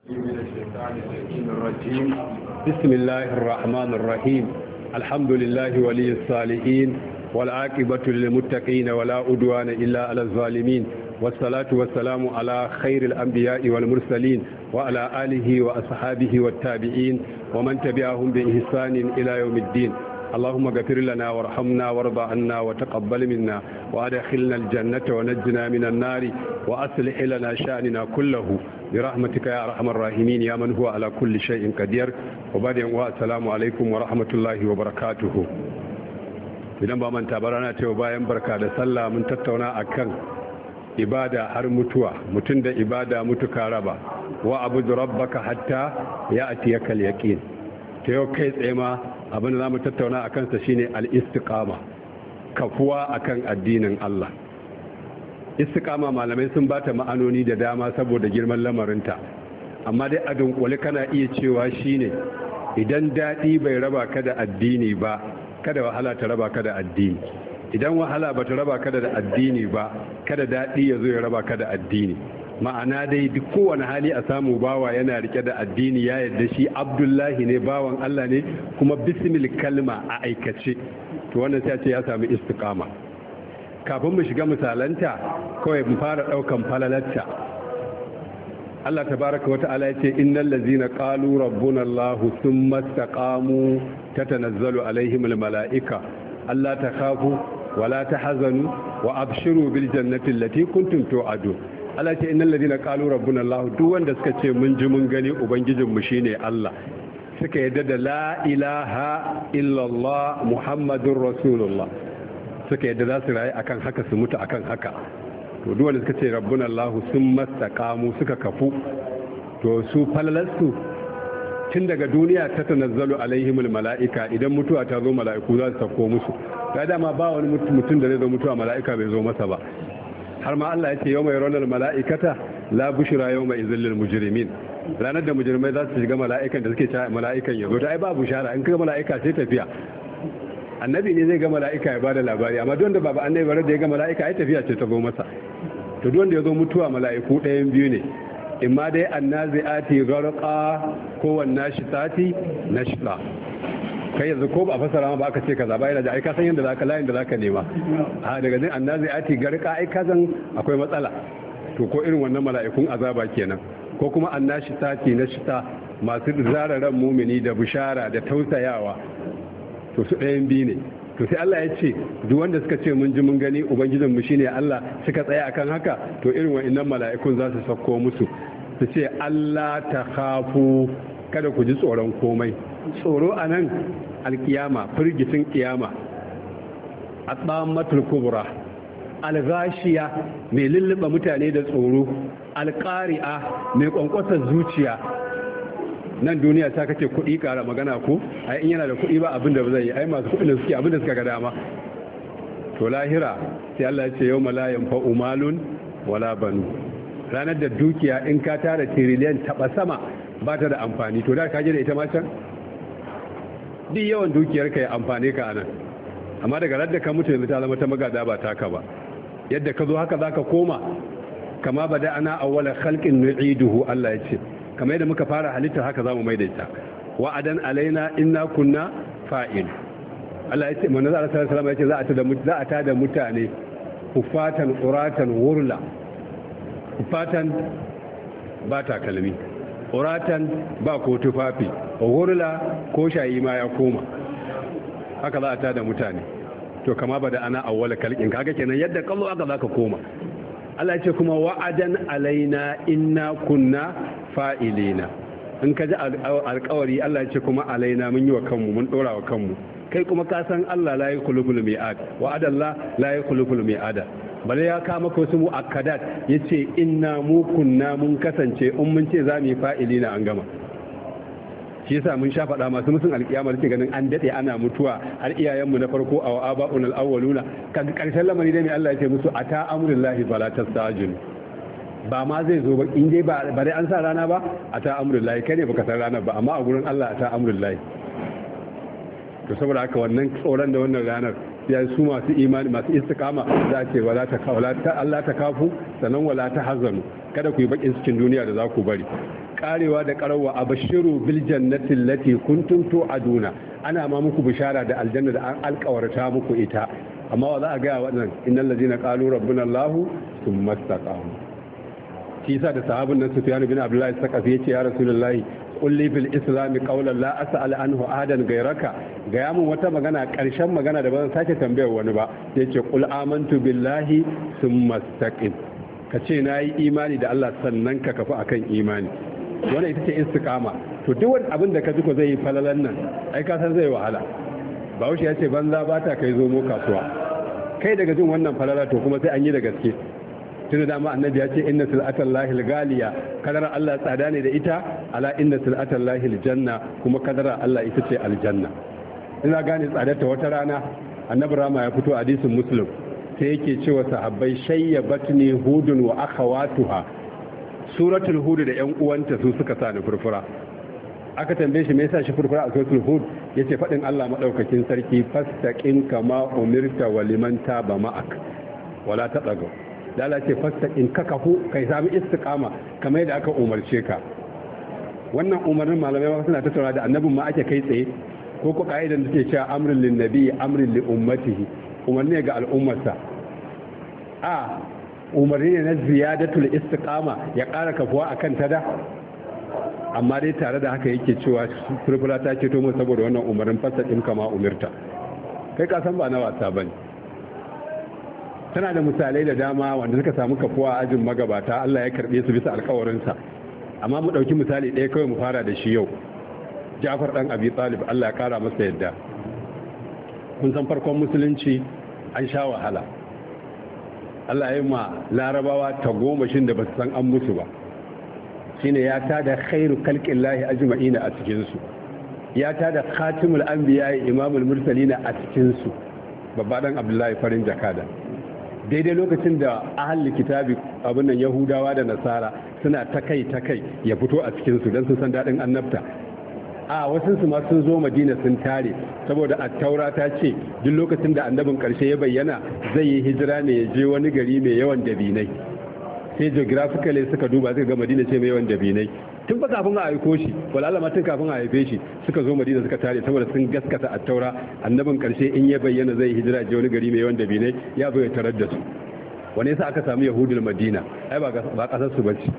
من الشيطان الرجيم. بسم الله الرحمن الرحيم. الحمد لله ولي الصالحين والعاقبة للمتقين ولا عدوان إلا على الظالمين، والصلاة والسلام على خير الأنبياء والمرسلين وعلى آله وأصحابه والتابعين ومن تبعهم بإحسان إلى يوم الدين. اللهم اغفر لنا وارحمنا وارض عنا وتقبل منا وادخلنا الجنة ونجنا من النار وأصلح لنا شأننا كله برحمتك يا أرحم الراحمين يا من هو على كل شيء قدير. وبعد السلام عليكم ورحمة الله وبركاته. idan ba manta ba rana cewa bayan barka da sallah mun tattauna akan ibada har mutuwa, mutum da ibada mutuka raba wa abudu rabbaka hatta ya atiyaka al-yaqin. ta yau kai tsaye ma abin da zamu tattauna akan sa shine al-istiqama, kafuwa akan addinin Allah. Istiqama malamai sun bata ma'anoni da dama saboda girman lamarinta, amma dai a dunkule kana iya cewa shine idan dadi bai raba ka da addini ba, kada wahala ta raba ka da addini. Idan wahala ba ta raba ka da addini ba, kada daɗi ya zo ya raba ka da addini. Ma'ana dai duk kowane hali a samu bawa yana rike da addini, ya yarda shi Abdullahi ne, bawan Allah ne, kuma bismil kalma a aikace, to wannan sai ce ya sami istiqama. Kafin mu shiga misalanta, kawai mu fara ɗaukan falalarta. Allah tabaraka wa ta'ala yace innal ladzina qalu rabbuna Allah thumma istaqamu tatanazzalu alaihimul malaika alla takhafu wa la tahzanu wa abshiru bil jannati allati kuntum tu'adun. Allah yace innal ladzina qalu rabbuna Allah, duk wanda suka ce mun ji mun gani ubangijin mu shine Allah, suka yadda da la ilaha illallah muhammadur rasulullah, suka yadda za su rayu akan haka su mutu akan haka. to duk wanda suka ce rabbuna Allah sun mastaqamu suka kafu, to su falalarsu tun daga duniya ta tanazzalu alaihimul mala'ika, idan mutuwa ta zo mala'iku za su sako musu. Da dama ba wani mutum da zai zo mutuwa mala'ika bai zo masa ba. Har ma Allah ya ce yawma yarawna mala'ikata la bushra yawma idhil lil mujrimin. Ranar da mujrimai za su shiga mala'ikan da suke cewa mala'ikan ya zo, ta ai ba bushara, in kaga mala'ika sai tafiya. Annabi ne zai ga mala'ika ya bada labari, amma don da ba annabi bare da ya ga mala'ika ai tafiya ce ta zo masa. To duk wanda ya zo mutuwa mala'iku ɗayan biyu ne, imma dai annazi'ati gharqa ko wannashitati nashta. Kai yanzu ko ba a fasara ma ba aka ce kaza ba, yana da ai ka san yanda zaka layin da zaka nema. A daga nan annazi'ati gharqa ai ka san akwai matsala. To ko irin wannan mala'ikun azaba kenan, ko kuma annashitati nashta, masu zararan mumini da bishara da tausayawa. To su ɗayan biyu ne. To sai Allah ya ce duk wanda suka ce mun ji mun gani ubangijin mu shine Allah, suka tsaya akan haka, to irin wa'annan mala'ikun za su sauko musu su ce Allah ta khafu, kada ku ji tsoron komai. Tsoro anan alkiyama, firgitin kiyama, atamatul kubra, alghashiya mai lulluɓa mutane da tsoro, alqari'a mai kwankwatar zuciya. Nan duniya ta kace kuɗi ƙara magana ko ai in yana da kuɗi ba abin da ba zai yi, ai masu kuɗin da suke abin da suka ga dama. To lahira sai Allah ya ce yawma la yanfa'u malun wala banu, ranar da dukiya in ka tara tiriliyan taba sama ba ta da amfani. To da ka je da ita ma can duk yawan dukiyar ka ya amfane ka anan, amma daga radda ka mutu yanzu ta zama ta magada ba taka ba. Yadda ka zo haka zaka koma, kama bada ana awwala khalqin nu'iduhu, Allah ya ce kamar yadda muka fara halitta haka zamu maidaita. Wa'adan alaina inna kunna fa'il. Allah ya ce manzo Allah sallallahu alaihi wasallam ya ce za a tada mutane hufatan uratan wurla. Hufatan ba takalmi, uratan ba ko tufafi, wurla ko shayi ma ya koma. Haka za a tada mutane. To kama bada ana awwala kalkin, kaga kenan yadda kallo aka zaka koma. Allah ce kuma wa'adan alaina inna kunna fa'ilina. In ka ji alƙawari Allah ce kuma alaina mun yi wa kanmu, mun ɗora wa kanmu. Kai kuma ka san Allah la yakhluful mi'ad, wa'adan la yakhluful mi'ada. Bale ya kama ko su mu'akkadat, yace inna mu kunna mun kasance, in mun ce za mu yi fa'ilina an gama. Shi yasa mun sha faɗa masu musun alƙiyama da ke ganin an daɗe ana mutuwa, har iyayenmu na farko a aba'un al-awwaluna, kan ƙarshen lamari dai mai Allah ya ce musu ata amrullahi fala tastajil. Ba ma zai zo ba in dai ba dai an sa rana ba, ata amrullahi, kai ne baka san ranar ba, amma a gurin Allah ata amrullahi. To saboda haka wannan tsoron da wannan ranar ya su masu imani masu istiqama za a ce Allah ta kafu sannan wala ta hazanu, kada ku yi bakin cikin duniya da za ku bari. karewa da karawa abashiru bil jannati allati kuntum tu'aduna ana ma muku bishara da aljanna da an alƙawarta muku ita amma wa za a ga wannan innal ladina qalu rabbuna allah thumma istaqamu shi yasa da sahabin nan Sufyan bin Abdullah Saqafi yace ya rasulullahi qul li fil islam qawlan la as'al anhu ahadan gairaka ga mun wata magana karshen magana da ban sake tambayar wani ba yace qul amantu billahi thumma istaqim kace nayi imani da Allah sannan ka kafa akan imani wannan ita ce istiqama to duk wani abin da ka ji ko zai yi falalan nan ai ka san zai wahala Bahaushe ya ce banza ba ta kai zomo kasuwa kai daga jin wannan falala to kuma sai an yi da gaske tunda dama annabi ya ce inna sil'atan lahil galiya kadara Allah tsada ne da ita ala inna sil'atan lahil janna kuma kadara Allah ita ce aljanna ina gane tsadarta wata rana annabi rama ya fito hadisin muslim sai yake cewa sahabbai shayyabatni hudun wa akhawatuha suratul hud da yan uwanta su suka sa ni furfura aka tambaye shi me yasa shi furfura a suratul hud yace fadin Allah madaukakin sarki fastaqim kama umirta wa liman taba ma'ak wala tadagu da Allah ce fastaqim kakahu kai sami istiqama kamar yadda aka umarce ka wannan umarnin malamai ba suna tattauna da annabin ma ake kai tsaye ko ko kaidan da take cewa amrul lin nabi amrul li ummatihi umarni ga al'ummarsa a umarni ne na ziyadatul istiqama ya ƙara kafuwa akan tada amma dai tare da haka yake cewa furfura ta ce to mu saboda wannan umarnin fastaqim kama umirta kai ka san ba na wasa bane tana da misalai da dama wanda suka samu kafuwa ajin magabata Allah ya karbe su bisa alƙawarinsa amma mu dauki misali ɗaya kawai mu fara da shi yau Ja'far dan Abi Talib Allah ya kara masa yadda kun san farkon musulunci an sha wahala Allah ya yi ma larabawa ta gomashin da ba su san an musu ba shine ya tada khairu khalqillahi ajma'ina a cikin su ya tada khatimul anbiya imamul mursalina a cikin su babba dan Abdullahi farin jakada daidai lokacin da ahli kitabi abin nan yahudawa da nasara suna ta kai ya fito a cikin su dan sun san dadin annabta a wasu su ma sun zo madina sun tare saboda attaura ta ce duk lokacin da annabin karshe ya bayyana zai yi hijira ne ya je wani gari mai yawan dabinai sai geographically suka duba suka ga madina ce mai yawan dabinai tun fa kafin a aiko shi walala ma tun kafin a haife shi suka zo madina suka tare saboda sun gaskata attaura annabin karshe in ya bayyana zai yi hijira je wani gari mai yawan dabinai ya zo ya tarar da su wani yasa aka samu yahudul madina ai ba kasar su bace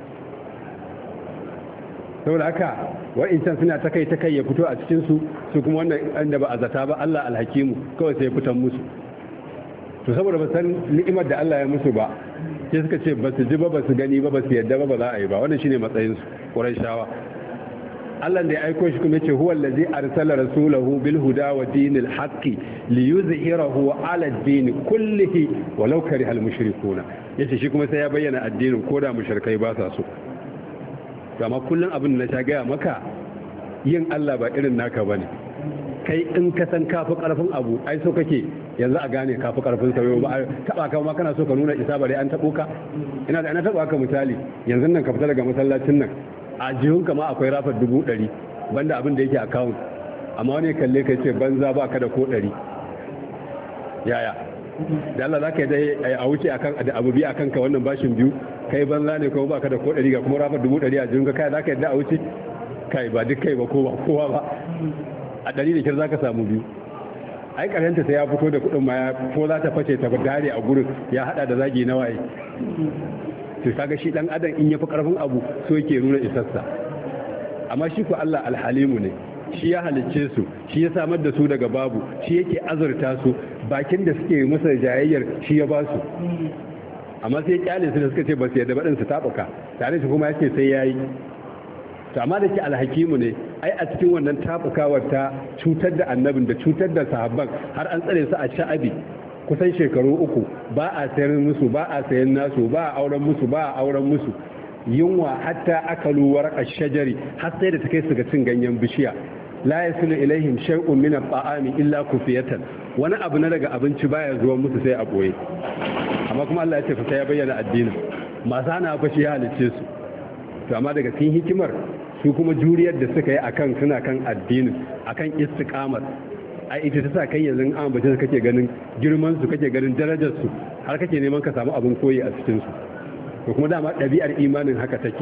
saboda haka wa'incan suna ta kai ya fito a cikinsu su kuma wannan inda ba a zata ba Allah alhakimu kawai sai ya fitan musu to saboda ba san ni'imar da Allah ya musu ba sai suka ce ba su ji ba su gani ba su yadda ba za a yi ba wannan shine matsayinsu Qurayshawa Allah da ya aiko shi kuma yace huwa allazi arsala rasulahu bil huda wa dinil haqqi liyuzhirahu ala ad-din kullihi walau karihal mushrikuna yace shi kuma sai ya bayyana addinin koda mushrikai ba sa so gama kullum abin da na sha gaya maka yin Allah ba irin naka ba ne kai in ka san kafi karfin abu ai so kake yanzu a gane kafi karfin sauyo ba taba ka ma kana so ka nuna isa bare an tabo ka ina da ana taba ka misali yanzu nan ka fita daga masallacin nan a jihunka ma akwai rafar 100 banda abin da yake account amma wani kalle kai ce banza ba ka da ko 100 yaya da Allah zaka yi a wuce akan abu biyu akan ka wannan bashin biyu kai banza ne kuma baka da ko 100 ga kuma rafar 100 a jinka kai zaka yadda a wuce kai ba duk kai ba ko ba kowa ba a 100 da kir zaka samu biyu ai karanta sai ya fito da kudin ma ya ko za ta face ta dare a gurin ya hada da zagi na waye to kaga shi dan adam in yafi karfin abu so yake nuna isassa amma shi ko Allah alhalimu ne shi ya halicce su shi ya samar da su daga babu shi yake azurta su bakin da suke masa jayayyar shi ya ba su amma sai kyale su da suka ce ba su yadda baɗin su taɓuka tare shi kuma yake sai yayi to amma da ke alhakimu ne ai a cikin wannan taɓukawar ta cutar da annabin da cutar da sahabban har an tsare su a sha'abi kusan shekaru 3 ba a sayar musu ba a sayan nasu ba a auren musu ba a auren musu yunwa hatta akalu warqa shajari har sai da ta kai su ga cin ganyen bishiya la yasulu ilaihim shay'un min at-ta'ami illa kufiyatan wani abu na daga abinci baya zuwa musu sai a boye amma kuma Allah ya ce fa sai ya bayyana addinin masu hana fa shi ya halice su to amma daga cikin hikimar su kuma juriyar da suka yi akan suna kan addinin akan istiqamar ai ita ta sa kai yanzu an bace kake ganin girman su kake ganin darajar su har kake neman ka samu abin koyi a cikin su to kuma dama ɗabi'ar imanin haka take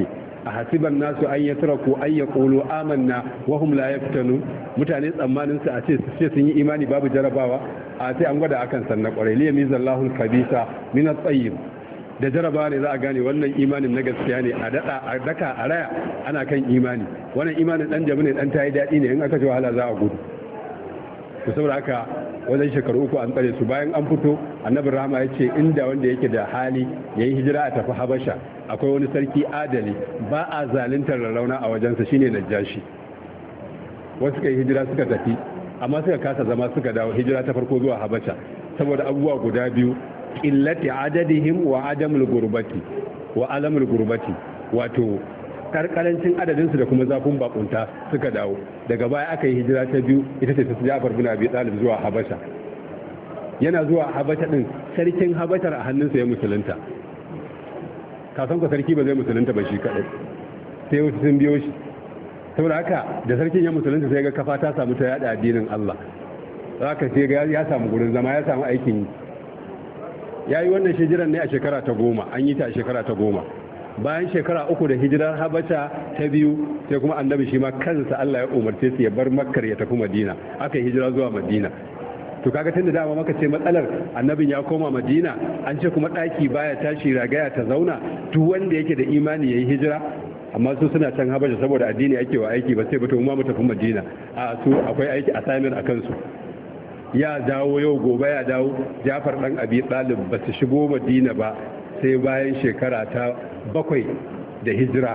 a hasiban nasu an yatraku ay yaqulu amanna wa hum la yaftanu mutane tsammanin su a ce sun yi imani babu jarabawa a sai an gwada akan sanna kwarai li yamizallahu al-khabisa min at-tayyib da jarabawa ne za a gane wannan imanin na gaskiya ne a daka a raya ana kan imani wannan imanin dan jabi ne dan tayi dadi ne in aka ji wahala za a gudu to saboda haka wajen shekaru 3 an tsare su bayan an fito annabi rahama ya ce inda wanda yake da hali ya yi hijira a tafi habasha akwai wani sarki adali ba a zaluntar rarrauna a wajensa shine najashi wasu suka yi hijira suka tafi amma suka kasa zama suka dawo hijira ta farko zuwa habasha saboda abubuwa guda biyu qillati adadihim wa adamul gurbati wa alamul gurbati wato karkarancin adadinsu da kuma zafin bakunta suka dawo daga baya aka yi hijira ta biyu ita ce ta Ja'far bin Abi Talib zuwa Habasha yana zuwa Habasha din sarkin Habashar a hannunsa ya musulunta ka san ko sarki ba zai musulunta ba shi kadai sai wasu sun biyo shi saboda haka da sarkin ya musulunta sai ga kafa ta samu ta yada addinin Allah haka sai ga ya samu gurin zama ya samu aikin yayi wannan hijiran ne a shekara ta 10 an yi ta a shekara ta 10 bayan shekara 3 da hijirar habasha ta biyu sai kuma annabi shi ma kansa Allah ya umarce su ya bar makkar ya tafi madina aka yi hijira zuwa madina to kaga tunda dama maka ce matsalar annabin ya koma madina an ce kuma daki baya tashi ragaya ta zauna duk wanda yake da imani yayi hijira amma su suna can habasha saboda addini ake wa aiki ba sai ba to mu mu tafi madina a su akwai aiki assignment akan su ya dawo yau gobe ya dawo Jafar dan Abi Talib ba su shigo madina ba sai bayan shekara ta 7 da hijira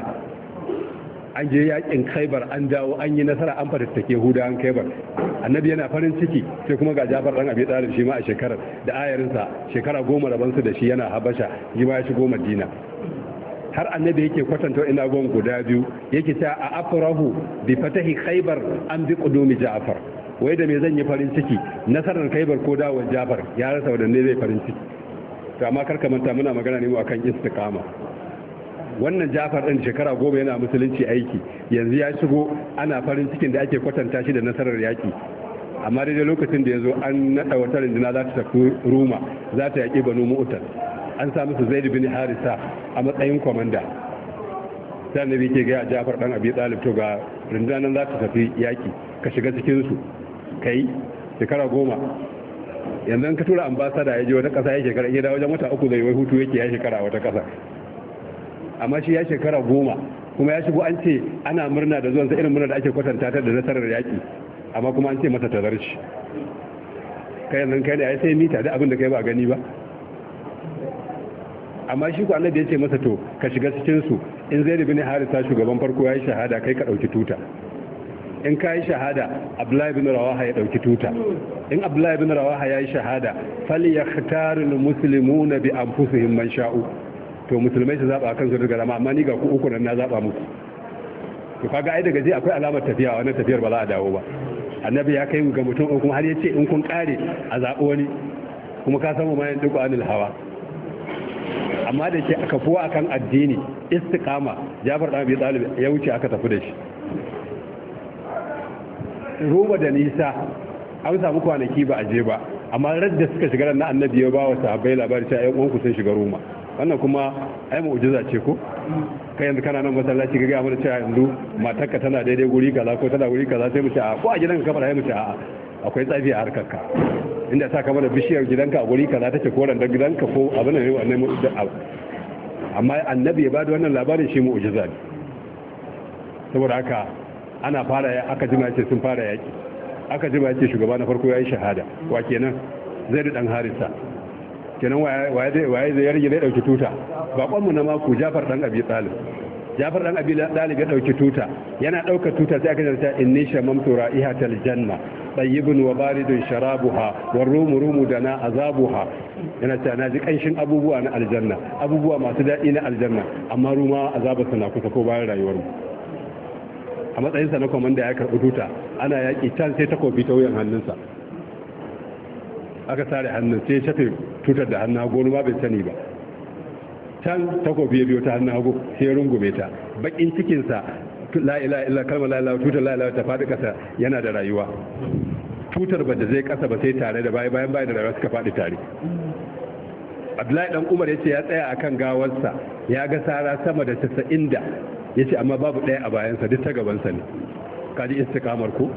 an je yakin Khaibar an dawo an yi nasara an fatattake Yahudawan Khaibar annabi yana farin ciki sai kuma ga Jafar dan Abi Talib shi ma a shekarar da ayarinsa shekara 10 rabansu da shi yana Habasha shi ma ya shigo Madina har annabi yake kwatanta ina gon guda biyu yake ta a afrahu bi fatahi Khaibar an bi qudumi Ja'far wai da me zan yi farin ciki nasarar Khaibar ko dawon Ja'far ya rasa wadanne zai farin ciki to amma karka manta muna magana ne mu akan istiqama wannan Ja'far din shekara 10 yana musulunci aiki yanzu ya shigo ana farin cikin da ake kwatanta shi da nasarar yaki amma daidai lokacin da yazo an nada wata rinduna za ta tafi Roma za ta yaki Banu Mu'tad an sa musu Zaid bin Harisa a matsayin komanda sai annabi ke ga Ja'far dan Abi Talib to ga rinduna nan za ta tafi yaki ka shiga cikin su kai shekara 10 yanzu ka tura ambasada ya je wata kasa ya shekara ya dawo wajen wata 3 zai wai hutu yake ya shekara wata kasa amma shi ya shekara 10 kuma ya shigo an ce ana murna da zuwansa irin murna da ake kwatanta ta da nasarar yaki amma kuma an ce masa tazarci kai yanzu kai ne ai sai mita da abin da kai ba gani ba amma shi ko annabi ya ce masa to ka shiga cikin su in Zaid bin Harisa shugaban farko yayi shahada kai ka dauki tuta in ka yi shahada Abdullahi bin Rawaha ya dauki tuta in Abdullahi bin Rawaha ya yi shahada falyakhtarul muslimuna bi anfusihim man sha'u to musulmai su zaba kansu daga rama amma ni ga ku uku nan na zaba muku to kaga ai daga je akwai alamar tafiya wannan tafiyar ba za a dawo ba annabi ya kai ga mutum kuma har ya ce in kun kare a zabo wani kuma ka samu mayan duku anil hawa amma da ke aka fuwa akan addini istiqama Jafar dan Abi Talib ya wuce aka tafi da shi Roma da nisa an samu kwanaki ba a je ba amma radda suka shiga na annabi ya ba wa sahabbai labari cewa ƴan uwanku sun shiga Roma wannan kuma ai mu'jiza ce ko kai yanzu kana nan masallaci ga mana cewa yanzu matarka tana daidai guri kaza ko tana guri kaza sai mu ce a ko a gidanka kamar ai mu ce a akwai tsafi a harkarka inda ta kama da bishiyar gidanka a guri kaza take ko ran gidanka ko abin ne wannan mu'jiza amma annabi ya bada wannan labarin shi mu'jiza ne saboda haka ana fara aka jima ce sun fara yaki aka jima ce shugaba na farko yayi shahada wa kenan Zaid dan Harisa kenan waye zai yarge zai dauki tuta bakon mu na mako Jafar dan Abi Talib Jafar dan Abi Talib ya dauki tuta yana daukar tuta sai aka jarta inni shamamtu ra'ihatal janna tayyibun wa baridun sharabuha warumu rumu dana azabuha yana ta naji kanshin abubuwa na aljanna abubuwa masu dadi na aljanna amma ruma azabarsa na kusa ko bayan rayuwar mu a matsayinsa na komanda ya karɓi tuta ana yaƙi can sai takobi ta wuyan hannunsa aka sare hannun sai shafe tutar da hannun hagu ma bai sani ba can takobi ya biyo ta hannun hagu sai rungume ta bakin cikinsa la ilaha illa kalmar la ilaha tutar la ilaha ta faɗi ƙasa yana da rayuwa tutar ba da zai ƙasa ba sai tare da bayan da rayuwa suka faɗi tare Abdullahi dan Umar yace ya tsaya akan gawarsa ya ga sara sama da 90 da yace amma babu ɗaya a bayansa duk ta gabansa ne. Kaji istiqamar ku.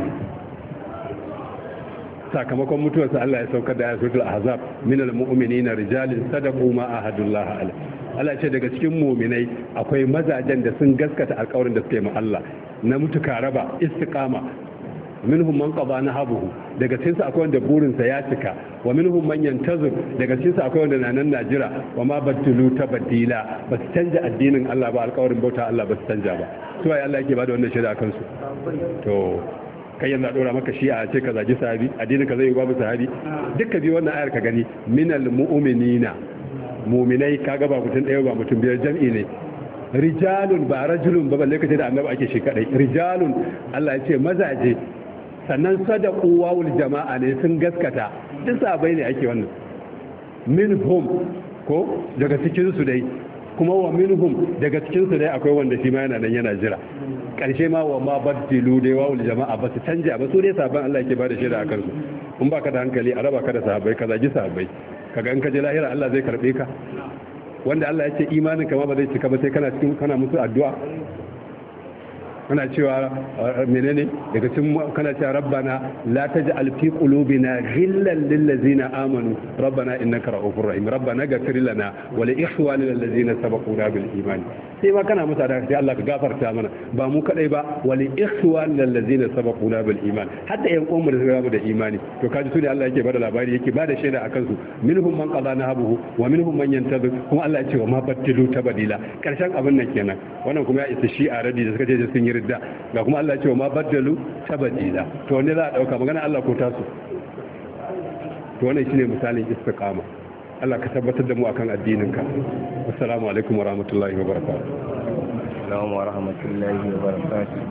Sakamakon mutuwarsa Allah ya saukar da ayatul ahzab minal mu'minina rijalun sadaqu ma ahadullah alaihi. Allah ce daga cikin mu'minai akwai mazajen da sun gaskata alƙawarin da suke ma Allah na mutuka raba istiqama. minhum man qada nahabuhu, daga cikin su akwai wanda burinsa ya cika, wa minhum man yantazir, daga cikin su akwai wanda na nan najira, wa ma baddalu tabdila, ba su canja addinin Allah ba, alƙawarin bauta Allah ba su canja ba. Su ai Allah yake bada wannan shaida kansu. To kai yanzu a dora maka shi'a ce ka zagi sahabi, addinin ka zai yi babu sahabi. Dukka bi wannan ayar ka gani minal mu'minina, mu'minai kaga ba mutum ɗaya ba mutum biyar, jam'i ne. Rijalun ba rajulun ba, balle kace da annabi ake shi kadai. Rijalun Allah ya ce mazaje, sannan sadaqu wawul jama'a ne, sun gaskata. Duk sahabbai ne ake wannan. Minhum ko daga cikin su dai, kuma wa minhum daga cikin su dai akwai wanda shi ma yana nan yana jira. Karshe ma wa ma baddilu dai wawul jama'a ba su canja ba, su dai sahabban Allah yake bada shaida akan su. In baka da hankali a raba ka da sahabbai, ka zagi sahabbai, kaga in ka je lahira Allah zai karbe ka. Wanda Allah ya ce imanin kama ba zai cika ba sai kana musu addu'a, kana cewa menene daga cikin kana cewa rabbana la taj'al fi qulubina ghillan lil ladzina amanu rabbana innaka ra'ufur rahim rabbana ghfir lana wa li ikhwanina alladzina sabaquna bil iman. Sai ma kana musu addu'a sai Allah ka gafarta mana, ba mu kadai ba, wa li ikhwanina alladzina sabaquna bil iman, hatta yan uwan mu da suka da imani. To kaji su ne Allah yake bada labari, yake bada shaida akan su, minhum man qada nahabuhu wa minhum man yantazir, kuma Allah ya ce wa ma baddalu tabdila. Karshen abin nan kenan. Wannan kuma ya isa shi a radi da suka ce sun yi ridda, ga kuma Allah ce wa ma baddalu tabdila. To ne za a dauka magana Allah ko tasu? To wannan shine misalin istiqama. Allah ka tabbatar da mu akan addininka. Assalamu alaikum wa rahmatullahi wa barakatuh. Assalamu wa rahmatullahi wa barakatuh.